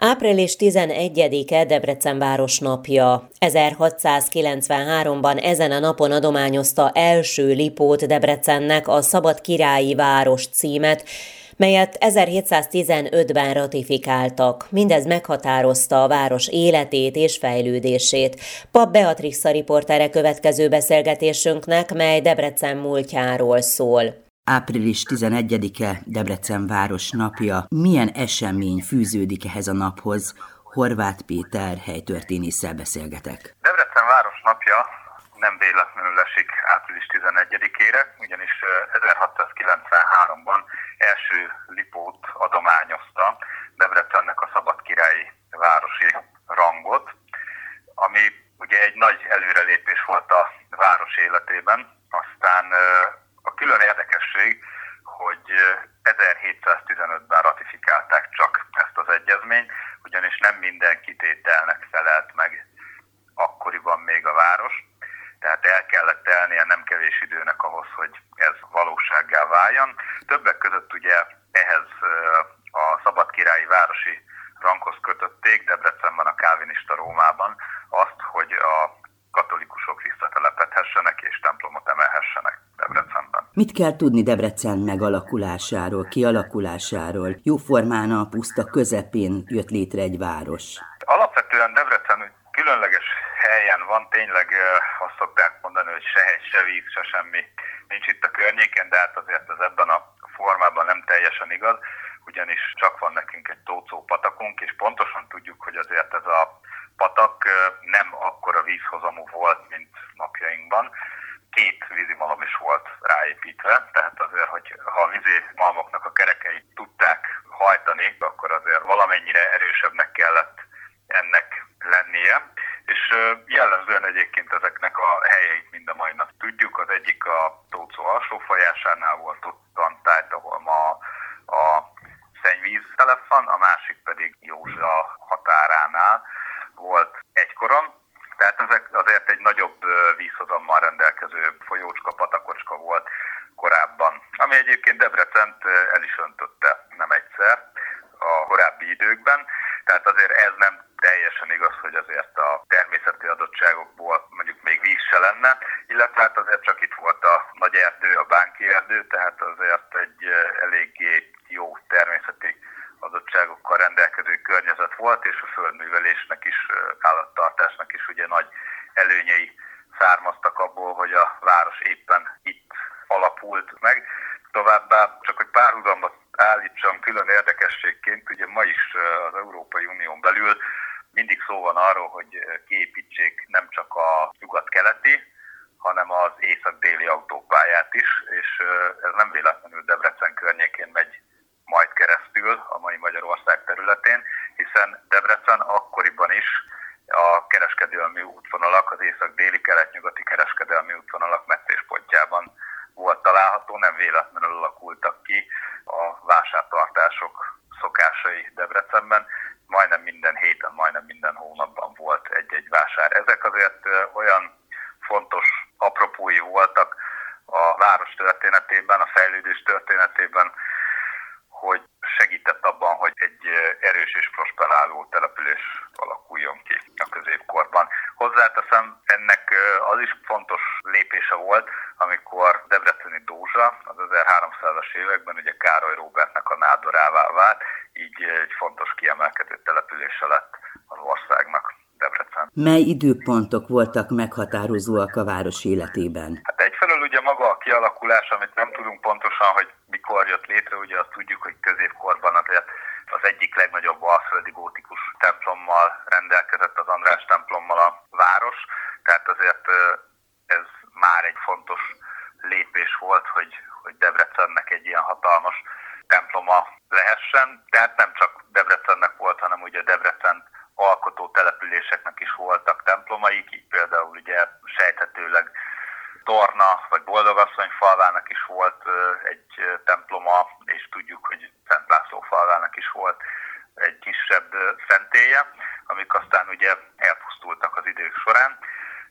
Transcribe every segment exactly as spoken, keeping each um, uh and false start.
Április tizenegyedike Debrecen város napja. ezerhatszázkilencvenháromban ezen a napon adományozta első Lipót Debrecennek a Szabad Királyi Város címet, melyet ezerhétszáztizenötben ratifikáltak. Mindez meghatározta a város életét és fejlődését. Papp Beatrixa riportere következő beszélgetésünknek, mely Debrecen múltjáról szól. Április tizenegyedike Debrecen város napja. Milyen esemény fűződik ehhez a naphoz? Horváth Péter helytörténésszel beszélgetek. Debrecen város napja nem véletlenül esik április tizenegyedikére, ugyanis ezerhatszázkilencvenháromban első Lipót adományozta Debrecennek a Szabad Királyi Városi rangot, ami ugye egy nagy előrelépés volt a város életében. Aztán a külön érdekesség, hogy ezerhétszáztizenötben ratifikálták csak ezt az egyezményt, ugyanis nem minden kitételnek felelt meg akkoriban még a város, tehát el kellett telnie nem kevés időnek ahhoz, hogy ez valósággá váljon. Többek között ugye ehhez a Szabad Királyi Városi ranghoz kötötték Debrecenben, a kálvinista Rómában azt, hogy a katolikusok visszatelepedhessenek és templomot emelhessenek Debrecenben. Mit kell tudni Debrecen megalakulásáról, kialakulásáról? Jóformán a puszta közepén jött létre egy város. Alapvetően Debrecen különleges helyen van, tényleg azt szokták mondani, hogy se hegy, se víz, se semmi nincs itt a környéken, de hát azért ez ebben a formában nem teljesen igaz, ugyanis csak van nekünk egy Tóczó patakunk, és pontosan tudjuk, hogy azért ez a patak nem akkora vízhozamú volt, mint napjainkban. Két vízimalom is volt ráépítve, tehát azért, hogy ha a vízimalmoknak a kerekei tudták hajtani, akkor azért valamennyire erősebbnek kellett ennek lennie. És jellemzően egyébként ezeknek a helyeit mind a mai nap tudjuk. Az egyik a Tóczó alsó folyásánál volt, ott van tájt, ahol ma a szennyvíz telep van, a másik pedig Józsa határánál volt egykoron. Tehát ezek azért egy nagyobb vízhozammal rendelkező folyócska, patakocska volt korábban, ami egyébként Debrecent el is öntötte nem egyszer a korábbi időkben. Tehát azért ez nem teljesen igaz, hogy azért a természeti adottságokból mondjuk még víz se lenne, illetve hát azért csak itt volt a nagy erdő, a Bánki erdő, tehát azért egy eléggé jó természeti adottságokkal rendelkező környezet volt, és a földművelésnek is, állattartásnak is ugye nagy előnyei származtak abból, hogy a város éppen itt alapult meg. Továbbá csak hogy párhuzamot állítsam külön érdekességként, ugye ma is az Európai Unión belül mindig szó van arról, hogy kiépítsék nem csak a nyugat-keleti, hanem az észak-déli autópályát is, és ez nem véletlenül Debrecen környékén megy majd keresztül a mai Magyarország területén, hiszen Debrecen akkoriban is a kereskedelmi útvonalak, az észak-déli, kelet-nyugati kereskedelmi útvonalak metszéspontjában volt található, nem véletlenül alakultak ki a vásártartások szokásai Debrecenben. Majdnem minden héten, majdnem minden hónapban volt egy-egy vásár. Ezek azért olyan fontos apropói voltak a város történetében, a fejlődés történetében, hogy segített abban, hogy egy erős és prosperáló település alakuljon ki a középkorban. Hozzáteszem, ennek az is fontos lépése volt, amikor debreceni Dózsa az ezerháromszázas években ugye Károly Róbertnek a nádorává vált, így egy fontos kiemelkedő települése lett az országnak Debrecen. Mely időpontok voltak meghatározóak a város életében? Hát egyfelől ugye maga a kialakulás, amit nem tudunk pontosan, hogy mikor jött létre, ugye azt tudjuk, hogy középkorban azért az egyik legnagyobb alföldi gótikus templommal rendelkezett, az András templommal a város, tehát azért ez már egy fontos lépés volt, hogy, hogy Debrecennek egy ilyen hatalmas temploma lehessen, de hát nem csak Debrecennek volt, hanem ugye Debrecen alkotó településeknek is voltak templomaik, így például ugye sejthetőleg Torna vagy Boldogasszony falvának is volt egy temploma, és tudjuk, hogy Szent László falvának is volt egy kisebb szentélye, amik aztán ugye elpusztultak az idők során.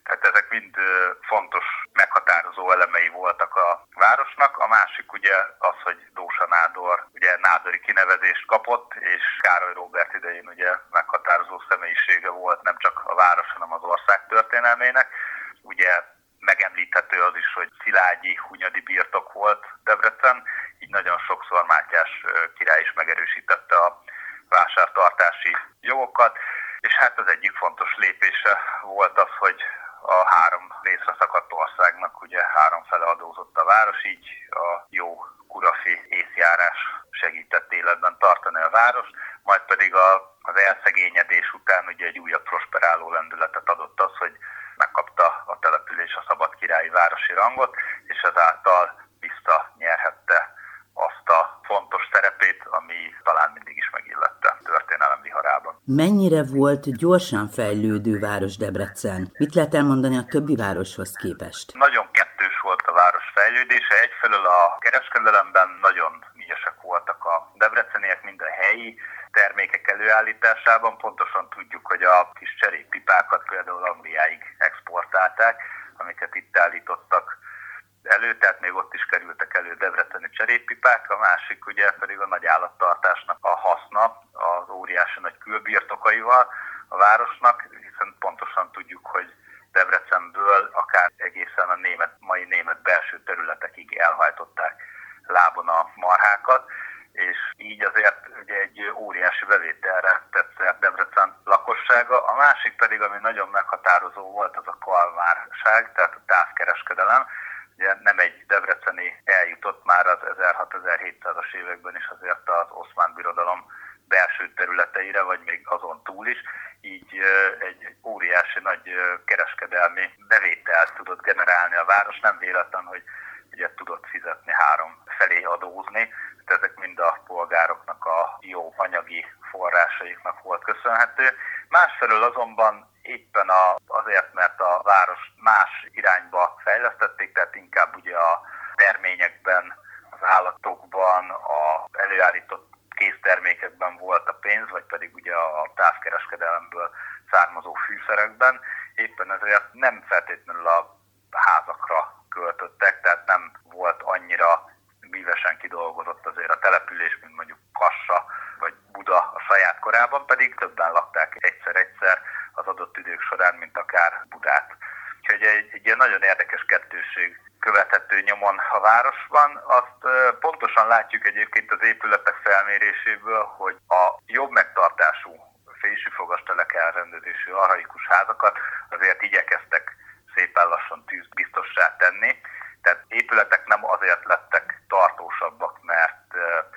Tehát ezek mind fontos, meghatározó elemei voltak a városnak. A másik ugye az, hogy Dósa Nádor ugye nádori kinevezést kapott, és Károly Róbert idején ugye meghatározó személyisége volt nem csak a város, hanem az ország történelmének. Ugye megemlíthető az is, hogy szilágyi, hunyadi birtok volt Debrecen, így nagyon sokszor Mátyás király is megerősítette a vásártartási jogokat, és hát az egyik fontos lépése volt az, hogy a három részre szakadt országnak ugye háromfele adózott a város, így a jó kurafi észjárás segített életben tartani a város, majd pedig a, az elszegényedés után ugye egy újabb prosperáló lendületet adott az, hogy megkapta a település a szabadkirályi városi rangot, és ezáltal visszanyerhette azt a fontos szerepét, ami talán mindig is megillette a történelem viharában. Mennyire volt gyorsan fejlődő város Debrecen? Mit lehet elmondani a többi városhoz képest? Nagyon kettős volt a város fejlődése. Egyfelől a kereskedelemben nagyon ügyesek voltak a debreceniek, mind a helyi termékek előállításában. Pontosan tudjuk, hogy a kis cserépipákat például Angliáig exportálták, amiket itt állítottak elő, tehát még ott is kerültek elő debreceni cserépipák, a másik ugye pedig a nagy állattartásnak a haszna az óriási nagy külbirtokaival a városnak, hiszen pontosan tudjuk, hogy Debrecenből akár egészen a német, mai német belső területekig elhajtották lábon a marhákat, és így azért ugye egy óriási bevételre tett szert Debrecen lakossága. A másik pedig, ami nagyon meghatározó volt, az a kalmárság, tehát a távkereskedelem. Ugye nem egy debreceni eljutott már az ezerhatszáz-ezerhétszázas években is azért az Oszmán Birodalom belső területeire, vagy még azon túl is, így egy, egy óriási nagy kereskedelmi bevételt tudott generálni a város. Nem véletlen, hogy ugye tudott fizetni három felé adózni, tehát ezek mind a polgároknak a jó anyagi forrásaiknak volt köszönhető. Másfelől azonban éppen a, azért, mert a város más irányba fejlesztették, tehát inkább ugye a terményekben, az állatokban, a előállított késztermékekben volt a pénz, vagy pedig ugye a távkereskedelemből származó fűszerekben, éppen ezért nem feltétlenül a házakra költöttek, tehát nem volt annyira művesen kidolgozott azért a település, mint mondjuk Kassa vagy Buda a saját korában, pedig többen lakták egyszer-egyszer az adott idők során, mint akár Budát. Úgyhogy egy, egy ilyen nagyon érdekes kettősség követhető nyomon a városban. Azt pontosan látjuk egyébként az épületek felméréséből, hogy a jobb megtartású fésűfogastelek elrendezésű archaikus házakat azért igyekeztek szépen lassan tűzbiztossá tenni. Tehát épületek nem azért lettek tartósabbak, mert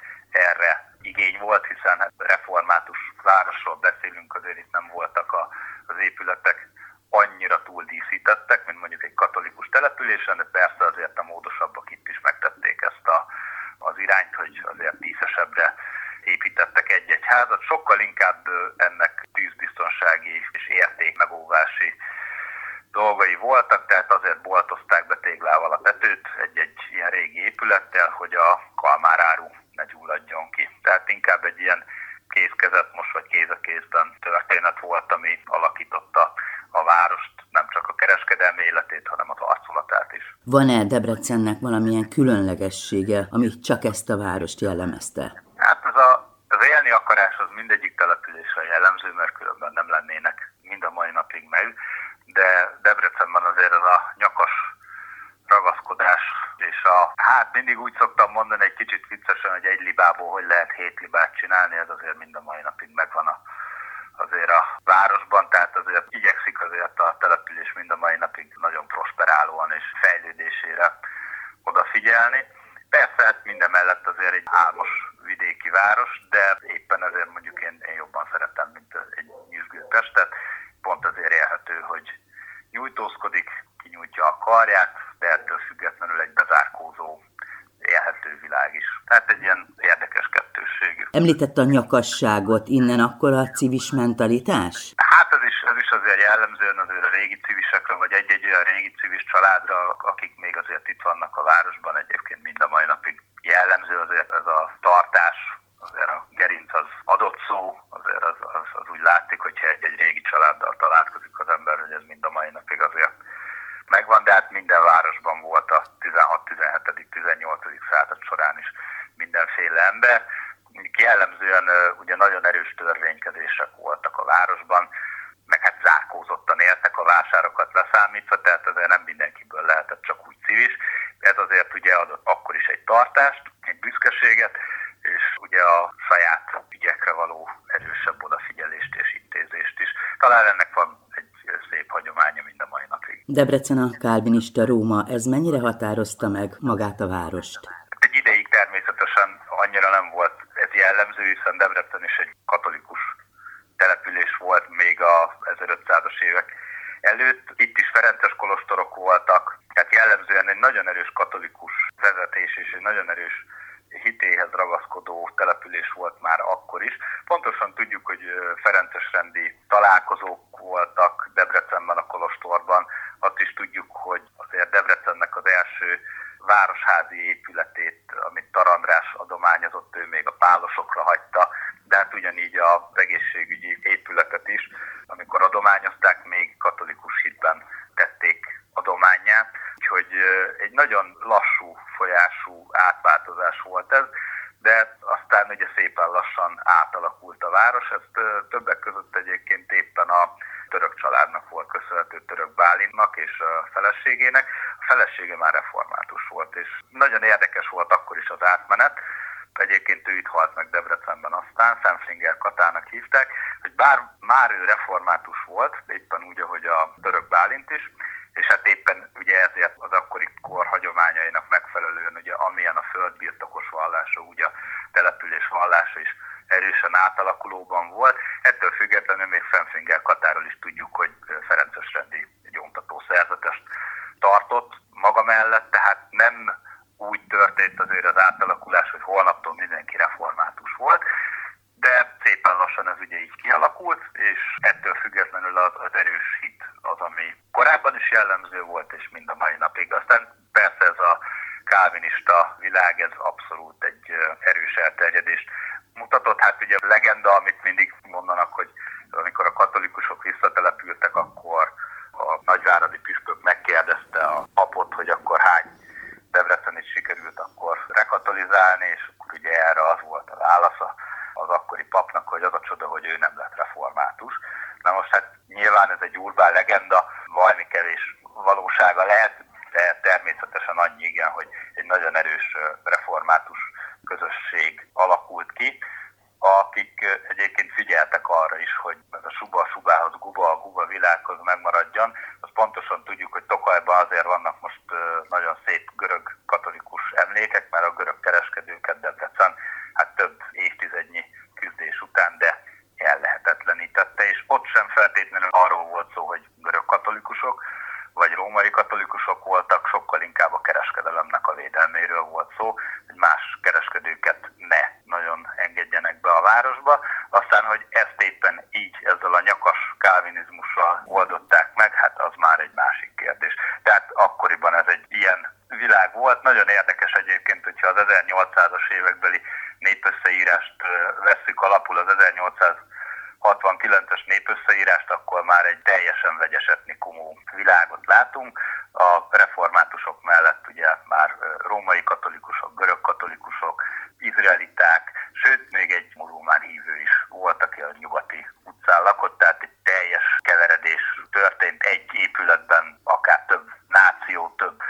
erre igény volt, hiszen református városról beszélünk, azért itt nem voltak a, az épületek annyira túldíszítettek, mint mondjuk egy katolikus településen, de persze azért a módosabbak itt is megtették ezt a, az irányt, hogy azért díszesebbre építettek egy-egy házat. Sokkal inkább ennek tűzbiztonsági és értékmegóvási dolgai voltak, tehát azért boltozták be téglával a tetőt egy-egy ilyen régi épülettel, hogy a kalmáráru ne gyulladjon ki. Tehát inkább egy ilyen kézkezet most vagy kéz a kézben történet volt, ami alakította a várost, nem csak a kereskedelmi életét, hanem az arculatát is. Van-e Debrecennek valamilyen különlegessége, ami csak ezt a várost jellemezte? Hát ez a, az élni akarás az mindegyik településre jellemző, mert különben nem lennének mind a mai napig meg, de Debrecenben azért ez a nyakas ragaszkodás, és a, hát mindig úgy szoktam mondani egy kicsit viccesen, hogy egy libából hogy lehet hét libát csinálni, ez azért mind a mai napig megvan a, azért a városban, tehát azért igyekszik azért a település mind a mai napig nagyon prosperálóan és fejlődésére odafigyelni. Persze hát minden mellett azért egy álmos vidéki város, de éppen ezért mondjuk én, én jobban szeretem, mint egy nyüzsgő Pestet. Pont azért élhető, hogy nyújtózkodik, kinyújtja a karját, de ettől függetlenül egy bezárkózó, élhető világ is. Tehát egy ilyen érdekes kettősségű. Említette a nyakasságot, innen akkor a civis mentalitás? Hát ez is, ez is azért jellemzően azért a régi civisekre, vagy egy-egy olyan régi civis családra, akik még azért itt vannak a városban, egyébként mind a mai napig jellemző azért ez a tartás, azért a gerinc az adott szó, azért az, az, az úgy látszik, hogyha egy-egy régi családdal találkozik az ember, hogy ez mind a mai napig azért talán ennek van egy szép hagyománya mind a mai napig. Debrecen a kálvinista Róma, ez mennyire határozta meg magát a várost? Egy ideig természetesen annyira nem volt ez jellemző, hiszen Debrecen is egy katolikus település volt még a ezerötszázas évek előtt. Itt is ferences kolostorok voltak, tehát jellemzően egy nagyon erős katolikus vezetés és egy nagyon erős hitéhez ragaszkodó település volt már akkor is. Pontosan tudjuk, hogy ferencesrendi találkozók voltak Debrecenben a kolostorban. Azt is tudjuk, hogy azért Debrecennek az első városházi épületét, amit Tar András adományozott, ő még a pálosokra hagyta, de hát ugyanígy az egészségügyi épületet is, amikor adományozták, még katolikus hitben tették adománnyá. Úgyhogy egy nagyon lassú folyású átváltozás volt ez, de aztán ugye szépen lassan átalakult a város. Ezt többek között egyébként éppen a török családnak volt köszönhető, Török Bálintnak és a feleségének. A felesége már református volt, és nagyon érdekes volt akkor is az átmenet. Egyébként ő itt halt meg Debrecenben aztán, Szemflinger Katának hívták, hogy bár már ő református volt, éppen úgy, ahogy a Török Bálint is, és hát éppen ugye ezért az akkori kor hagyományainak megfelelően, ugye amilyen a földbirtokos vallása, ugye a település vallása is erősen átalakulóban volt. Ettől függetlenül még Szemflinger Katáról is tudjuk, hogy ferencesrendi gyóntató szerzetest tartott maga mellett, tehát nem úgy történt azért az átalakulás, hogy holnaptól mindenki református volt, de szépen lassan ez ugye így kialakult, és ettől függetlenül az, az erős hit az, ami korábban is jellemző volt, és mind a mai napig. Aztán persze ez a kálvinista világ, ez abszolút egy erős elterjedést mutatott. Hát ugye a legenda, amit mindig mondanak, hogy amikor a katolikusok visszatelepültek, akkor a nagyváradi püspök megkérdezte a papot, hogy akkor hány Debrecenit sikerült akkor rekatolizálni, és akkor ugye erre az volt a válasza az akkori papnak, hogy az a csoda, hogy ő nem lett református. Na most hát nyilván ez egy urbán legenda, valami kevés valósága lehet, de természetesen annyi igen, hogy egy nagyon erős református közösség alakult ki, akik egyébként figyeltek arra is, hogy ez a suba a subához, guba a guba világhoz megmaradjon. Azt pontosan tudjuk, hogy Tokajban azért vannak most nagyon szép görög katolikus emlékek, mert a görög kereskedőket Debrecen hát több évtizednyi küzdés után, de ellehetetlenítette, és ott sem feltétlenül arról volt szó, hogy görög katolikusok vagy római katolikusok voltak, sokkal inkább a kereskedelemnek a védelméről volt szó, hogy más kereskedőket ne nagyon engedjenek be a városba. Aztán, hogy ezt éppen így ezzel a nyakas kálvinizmussal oldották meg, hát az már egy másik kérdés. Tehát akkoriban ez egy ilyen világ volt. Nagyon érdekes egyébként, hogyha az ezernyolcszázas évekbeli népösszeírást vesszük alapul, az ezernyolcszázhatvankilences népösszeírást, akkor már egy teljesen vegyes etnikumú világot látunk. A reformátusok mellett ugye már római katolikusok, görög katolikusok, izraeliták, sőt még egy muzulmán hívő is volt, aki a nyugati utcán lakott, tehát egy teljes keveredés történt egy épületben, akár több náció, több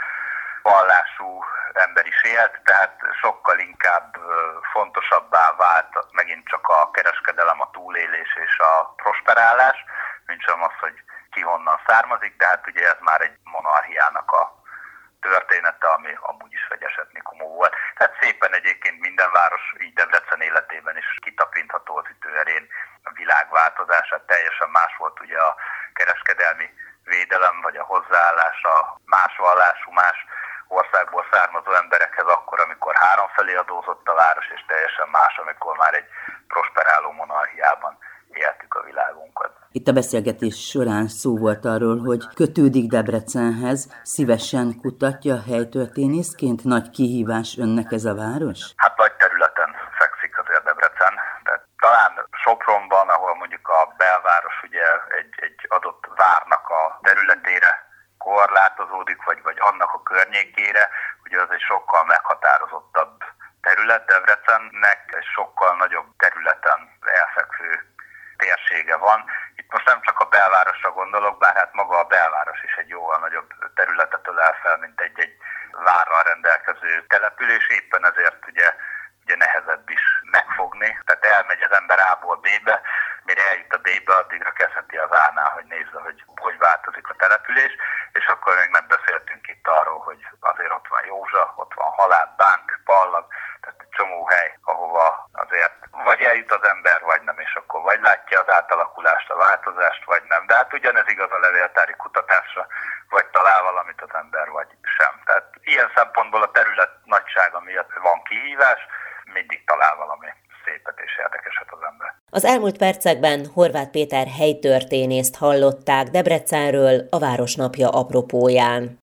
vallású ember is élt, tehát sokkal inkább fontosabbá vált megint csak a kereskedelem, a túlélés és a prosperálás, mint sem az, hogy ki honnan származik, de hát ugye ez már egy monarchiának a története, ami amúgy is vegyes etnikumú volt. Tehát szépen egyébként minden város, így Debrecen életében is kitapintható az ütőerén a világváltozását. Teljesen más volt ugye a kereskedelmi védelem, vagy a hozzáállás a más vallású, más országból származó emberekhez akkor, amikor háromfelé adózott a város, és teljesen más, amikor már egy prosperáló monarchiában éltük a világunkat. Itt a beszélgetés során szó volt arról, hogy kötődik Debrecenhez, szívesen kutatja helytörténészként, nagy kihívás önnek ez a város? Hát nagy területen fekszik azért Debrecen, de talán Sopronban, ahol mondjuk a belváros ugye egy, egy adott várnak a területére korlátozódik, vagy, vagy annak a környékére, ugye az egy sokkal meghatározottabb terület. Debrecennek egy sokkal nagyobb területen elfekvő térsége van. Itt most nem csak a belvárosra gondolok, bár hát maga a belváros is egy jóval nagyobb területet ölel fel, mint egy-egy várral rendelkező település, éppen ezért ugye, ugye nehezebb is megfogni. Tehát elmegy az ember A-ból B-be, mire eljut a D-be, addigra kezdheti az A-nál, hogy nézze, hogy hogy változik a település, és akkor még nem beszéltünk itt arról, hogy azért ott van Józsa, ott van Halád, Bánk, Ballag, tehát egy csomó hely, ahova azért vagy eljut az ember, vagy nem, és akkor vagy látja az átalakulást, a változást, vagy nem. De hát ugyanez igaz a levéltári kutatásra, vagy talál valamit az ember, vagy sem. Tehát ilyen szempontból a terület nagysága miatt van kihívás, mindig talál valami szépet és érdekeset az ember. Az elmúlt percekben Horváth Péter helytörténészt hallották Debrecenről a Városnapja apropóján.